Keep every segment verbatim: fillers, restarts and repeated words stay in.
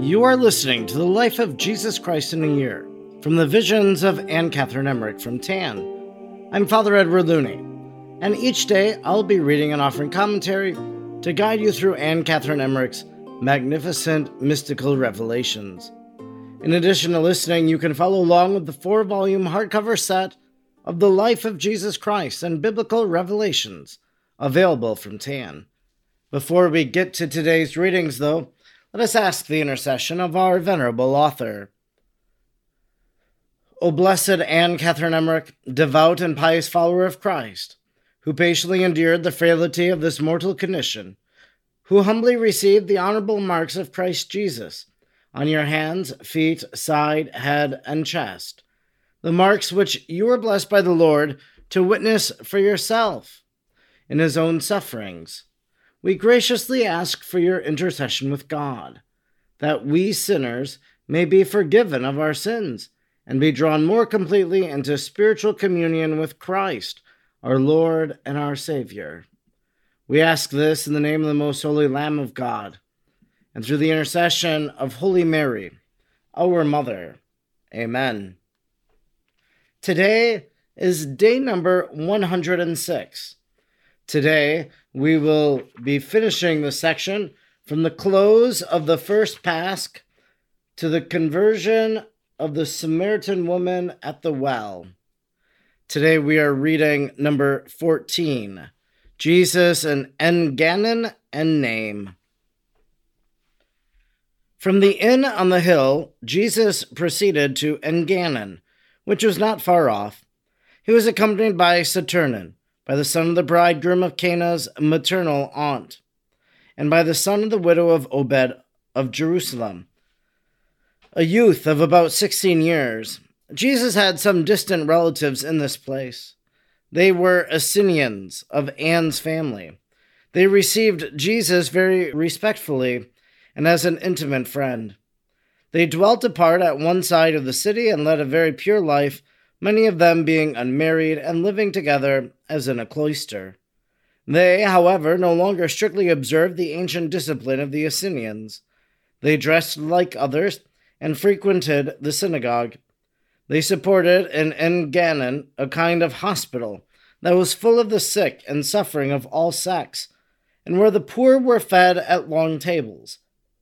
You are listening to the life of Jesus Christ in a year, from the visions of Anne Catherine Emmerich from T A N. I'm Father Edward Looney, and each day I'll be reading and offering commentary to guide you through Anne Catherine Emmerich's magnificent mystical revelations. In addition to listening, you can follow along with the four-volume hardcover set of The Life of Jesus Christ and Biblical Revelations, available from T A N. Before we get to today's readings, though, let us ask the intercession of our venerable author. O blessed Anne Catherine Emmerich, devout and pious follower of Christ, who patiently endured the frailty of this mortal condition, who humbly received the honorable marks of Christ Jesus on your hands, feet, side, head, and chest, the marks which you were blessed by the Lord to witness for yourself in his own sufferings, we graciously ask for your intercession with God, that we sinners may be forgiven of our sins and be drawn more completely into spiritual communion with Christ, our Lord and our Savior. We ask this in the name of the most holy Lamb of God, and through the intercession of Holy Mary, our Mother. Amen. Today is day number one hundred six. Today, we will be finishing the section from the close of the first Pasch to the conversion of the Samaritan woman at the well. Today, we are reading number fourteen, Jesus and Engannon and Name. From the inn on the hill, Jesus proceeded to Engannon, which was not far off. He was accompanied by Saturnin, by the son of the bridegroom of Cana's maternal aunt, and by the son of the widow of Obed of Jerusalem, a youth of about sixteen years. Jesus had some distant relatives in this place. They were Essenians of Anne's family. They received Jesus very respectfully and as an intimate friend. They dwelt apart at one side of the city and led a very pure life, many of them being unmarried and living together as in a cloister. They, however, no longer strictly observed the ancient discipline of the Essenians. They dressed like others and frequented the synagogue. They supported in Engannon a kind of hospital that was full of the sick and suffering of all sects, and where the poor were fed at long tables.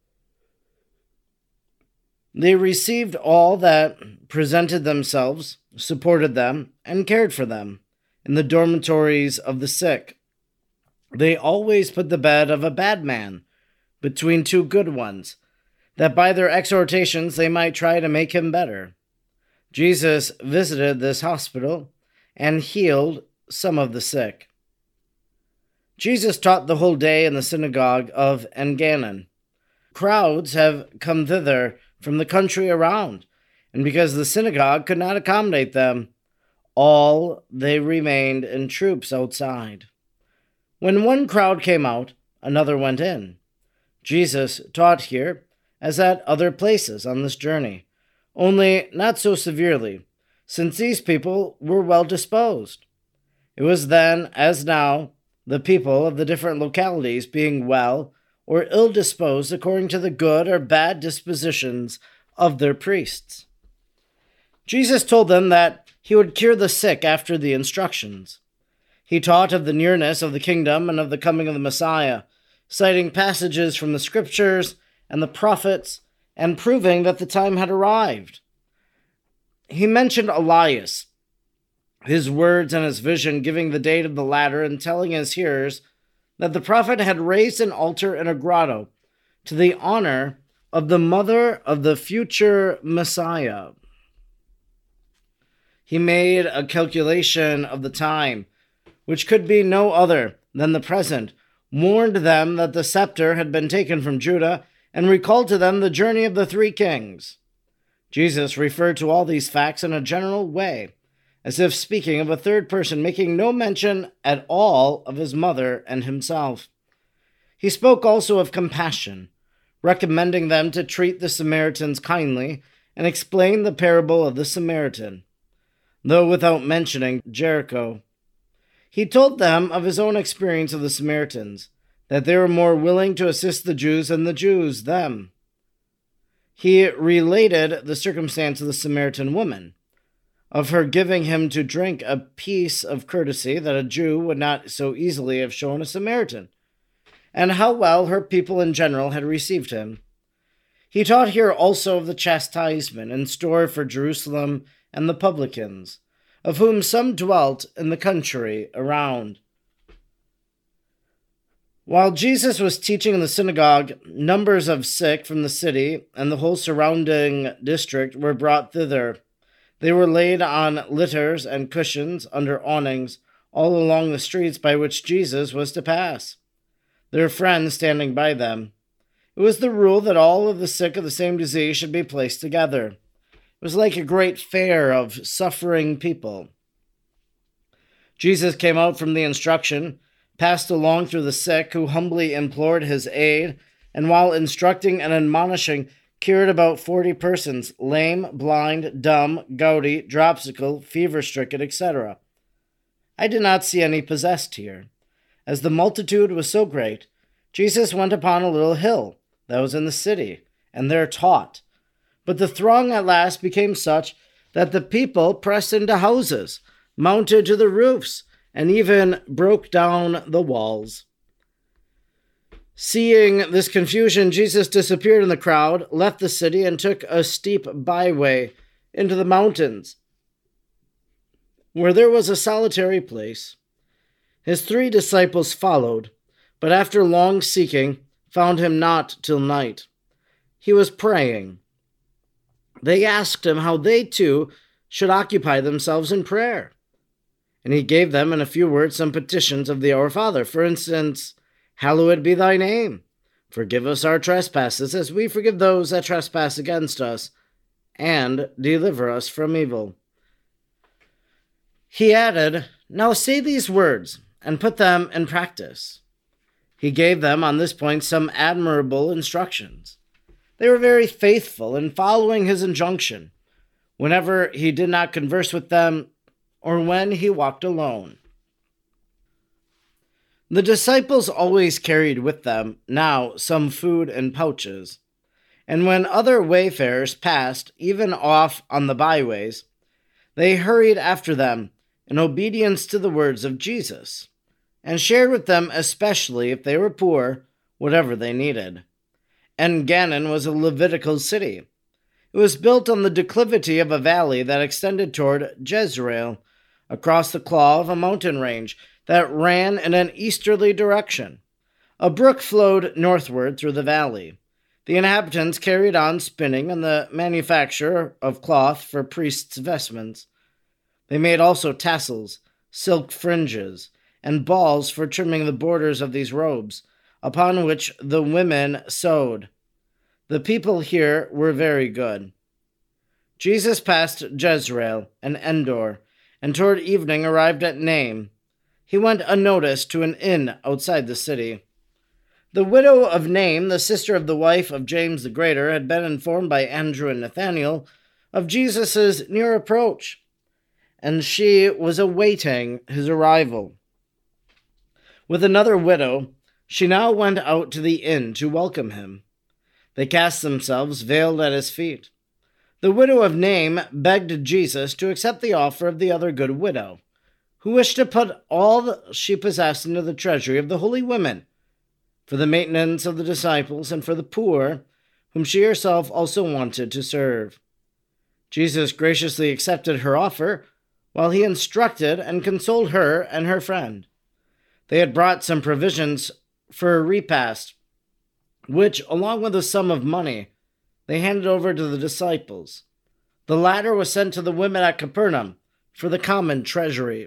They received all that presented themselves, supported them, and cared for them in the dormitories of the sick. They always put the bed of a bad man between two good ones, that by their exhortations they might try to make him better. Jesus visited this hospital and healed some of the sick. Jesus taught the whole day in the synagogue of Engannon. Crowds have come thither from the country around, and because the synagogue could not accommodate them, all they remained in troops outside. When one crowd came out, another went in. Jesus taught here, as at other places on this journey, only not so severely, since these people were well disposed. It was then, as now, the people of the different localities being well or ill disposed according to the good or bad dispositions of their priests. Jesus told them that he would cure the sick after the instructions. He taught of the nearness of the kingdom and of the coming of the Messiah, citing passages from the scriptures and the prophets, and proving that the time had arrived. He mentioned Elias, his words and his vision giving the date of the latter, and telling his hearers that the prophet had raised an altar in a grotto to the honor of the mother of the future Messiah. He made a calculation of the time, which could be no other than the present, warned them that the scepter had been taken from Judah, and recalled to them the journey of the three kings. Jesus referred to all these facts in a general way, as if speaking of a third person, making no mention at all of his mother and himself. He spoke also of compassion, recommending them to treat the Samaritans kindly, and explain the parable of the Samaritan, though without mentioning Jericho. He told them of his own experience of the Samaritans, that they were more willing to assist the Jews than the Jews them. he related the circumstance of the Samaritan woman, of her giving him to drink a piece of courtesy that a Jew would not so easily have shown a Samaritan, and how well her people in general had received him. He taught here also of the chastisement in store for Jerusalem and the publicans, of whom some dwelt in the country around. While Jesus was teaching in the synagogue, numbers of sick from the city and the whole surrounding district were brought thither. They were laid on litters and cushions under awnings all along the streets by which Jesus was to pass, their friends standing by them. It was the rule that all of the sick of the same disease should be placed together. It was like a great fair of suffering people. Jesus came out from the instruction, passed along through the sick, who humbly implored his aid, and while instructing and admonishing, cured about forty persons, lame, blind, dumb, gouty, dropsical, fever-stricken, et cetera. I did not see any possessed here. As the multitude was so great, Jesus went upon a little hill that was in the city, and there taught. But the throng at last became such that the people pressed into houses, mounted to the roofs, and even broke down the walls. Seeing this confusion, Jesus disappeared in the crowd, left the city, and took a steep byway into the mountains, where there was a solitary place. His three disciples followed, but after long seeking, found him not till night. He was praying. They asked him how they too should occupy themselves in prayer. And he gave them in a few words some petitions of the Our Father. For instance, hallowed be thy name. Forgive us our trespasses, as we forgive those that trespass against us, and deliver us from evil. He added, now say these words, and put them in practice. He gave them on this point some admirable instructions. They were very faithful in following his injunction, whenever he did not converse with them, or when he walked alone. The disciples always carried with them now some food in pouches, and when other wayfarers passed, even off on the byways, they hurried after them in obedience to the words of Jesus, and shared with them, especially if they were poor, whatever they needed. En-Gannon was a Levitical city. It was built on the declivity of a valley that extended toward Jezreel, across the claw of a mountain range that ran in an easterly direction. A brook flowed northward through the valley. The inhabitants carried on spinning and the manufacture of cloth for priests' vestments. They made also tassels, silk fringes, and balls for trimming the borders of these robes, upon which the women sewed. The people here were very good. Jesus passed Jezreel and Endor, and toward evening arrived at Naim. He went unnoticed to an inn outside the city. The widow of Naim, the sister of the wife of James the Greater, had been informed by Andrew and Nathanael of Jesus' near approach, and she was awaiting his arrival. With another widow, she now went out to the inn to welcome him. They cast themselves veiled at his feet. The widow of Naim begged Jesus to accept the offer of the other good widow, who wished to put all she possessed into the treasury of the holy women, for the maintenance of the disciples and for the poor, whom she herself also wanted to serve. Jesus graciously accepted her offer, while he instructed and consoled her and her friend. They had brought some provisions for a repast, which, along with a sum of money, they handed over to the disciples. The latter was sent to the women at Capernaum for the common treasury.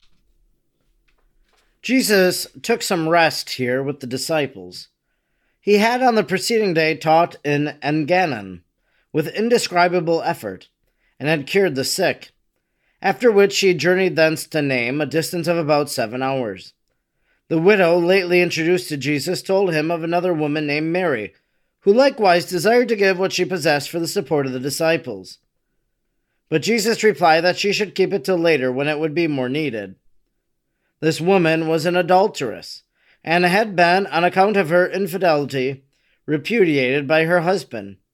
Jesus took some rest here with the disciples. He had on the preceding day taught in En-Gannon with indescribable effort, and had cured the sick, after which he journeyed thence to Naim, a distance of about seven hours. The widow, lately introduced to Jesus, told him of another woman named Mary, who likewise desired to give what she possessed for the support of the disciples. But Jesus replied that she should keep it till later, when it would be more needed. This woman was an adulteress, and had been, on account of her infidelity, repudiated by her husband.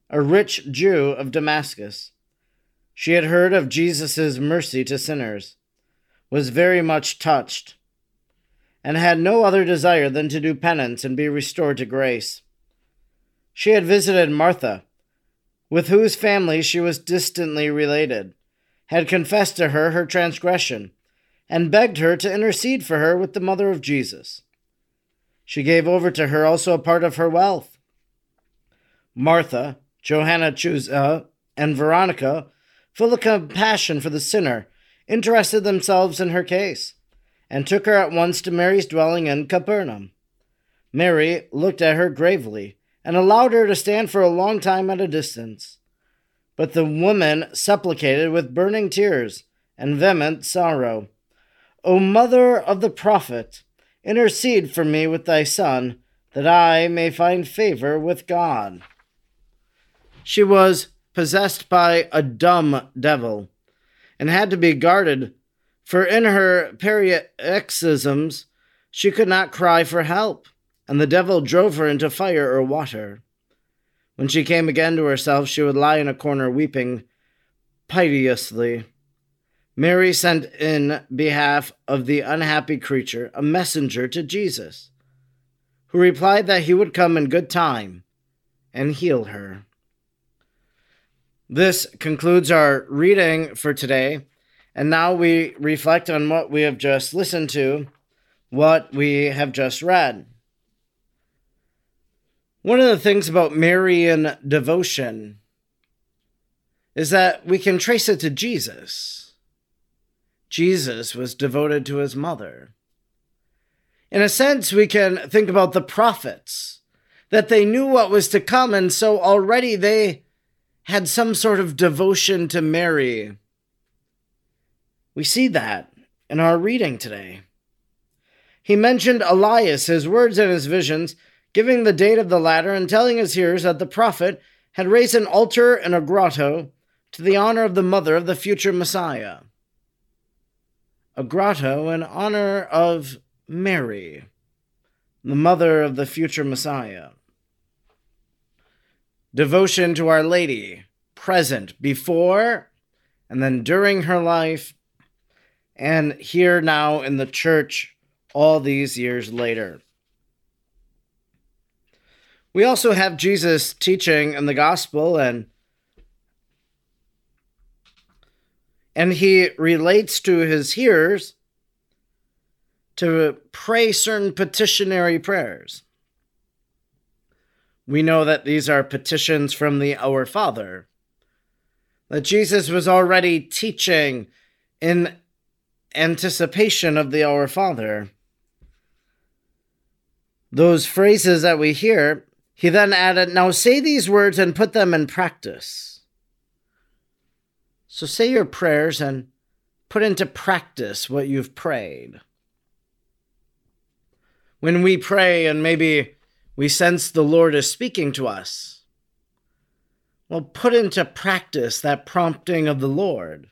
a rich Jew of Damascus. She had heard of Jesus' mercy to sinners, was very much touched, and had no other desire than to do penance and be restored to grace. She had visited Martha, with whose family she was distantly related, had confessed to her her transgression, and begged her to intercede for her with the mother of Jesus. She gave over to her also a part of her wealth. Martha, Johanna Chuza, and Veronica, full of compassion for the sinner, interested themselves in her case, and took her at once to Mary's dwelling in Capernaum. Mary looked at her gravely, and allowed her to stand for a long time at a distance. But the woman supplicated with burning tears and vehement sorrow, O Mother of the Prophet, intercede for me with thy Son, that I may find favor with God. She was possessed by a dumb devil, and had to be guarded, for in her paroxysms she could not cry for help, and the devil drove her into fire or water. When she came again to herself, she would lie in a corner weeping piteously. Mary sent in behalf of the unhappy creature a messenger to Jesus, who replied that he would come in good time and heal her. This concludes our reading for today, and now we reflect on what we have just listened to, what we have just read. One of the things about Marian devotion is that we can trace it to Jesus. Jesus was devoted to his mother. In a sense, we can think about the prophets, that they knew what was to come, and so already they had some sort of devotion to Mary. We see that in our reading today. He mentioned Elias, his words and his visions, giving the date of the latter and telling his hearers that the prophet had raised an altar in a grotto to the honor of the mother of the future Messiah. A grotto in honor of Mary, the mother of the future Messiah. Devotion to Our Lady, present before and then during her life, and here now in the church all these years later. We also have Jesus teaching in the gospel, and and he relates to his hearers to pray certain petitionary prayers. We know that these are petitions from the Our Father, that Jesus was already teaching in anticipation of the Our Father. Those phrases that we hear, he then added, now say these words and put them in practice. So say your prayers and put into practice what you've prayed. When we pray and maybe we sense the Lord is speaking to us, well, put into practice that prompting of the Lord.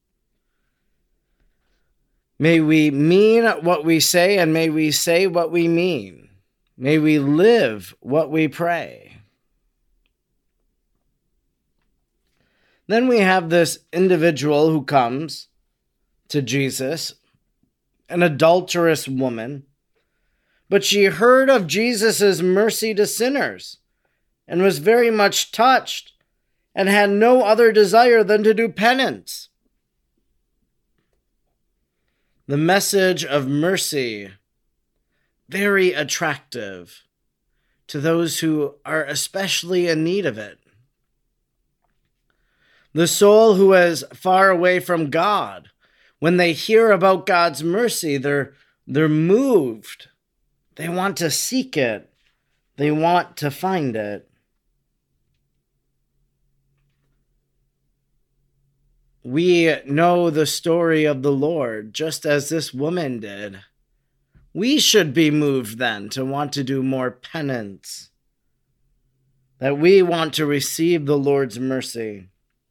May we mean what we say, and may we say what we mean. May we live what we pray. Then we have this individual who comes to Jesus, an adulterous woman, but she heard of Jesus' mercy to sinners and was very much touched and had no other desire than to do penance. The message of mercy, very attractive to those who are especially in need of it. The soul who is far away from God, when they hear about God's mercy, they're, they're moved. They want to seek it. They want to find it. We know the story of the Lord, just as this woman did. We should be moved then to want to do more penance, that we want to receive the Lord's mercy.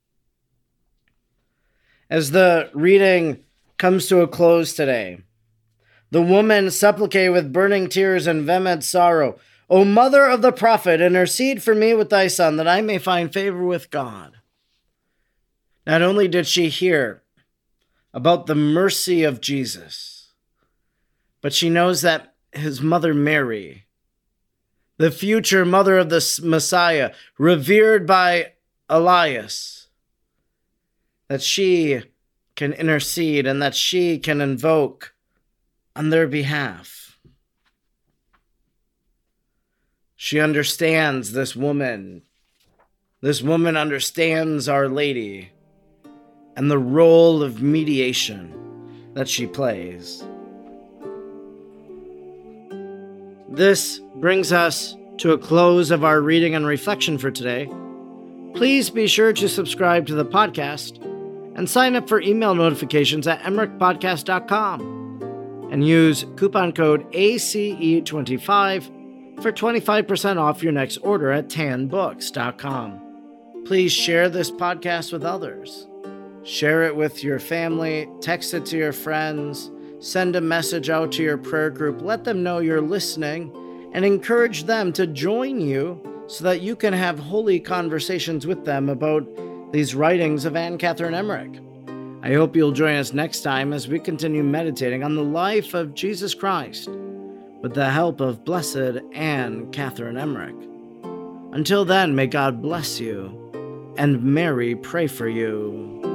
As the reading comes to a close today, the woman supplicated with burning tears and vehement sorrow, O mother of the prophet, intercede for me with thy son, that I may find favor with God. Not only did she hear about the mercy of Jesus, but she knows that his mother Mary, the future mother of the Messiah, revered by Elias, that she can intercede and that she can invoke on their behalf. She understands this woman. This woman understands Our Lady and the role of mediation that she plays. This brings us to a close of our reading and reflection for today. Please be sure to subscribe to the podcast and sign up for email notifications at emmerich podcast dot com and use coupon code A C E twenty-five for twenty-five percent off your next order at tan books dot com. Please share this podcast with others. Share it with your family, text it to your friends, send a message out to your prayer group, let them know you're listening, and encourage them to join you so that you can have holy conversations with them about these writings of Anne Catherine Emmerich. I hope you'll join us next time as we continue meditating on the life of Jesus Christ with the help of Blessed Anne Catherine Emmerich. Until then, may God bless you and Mary pray for you.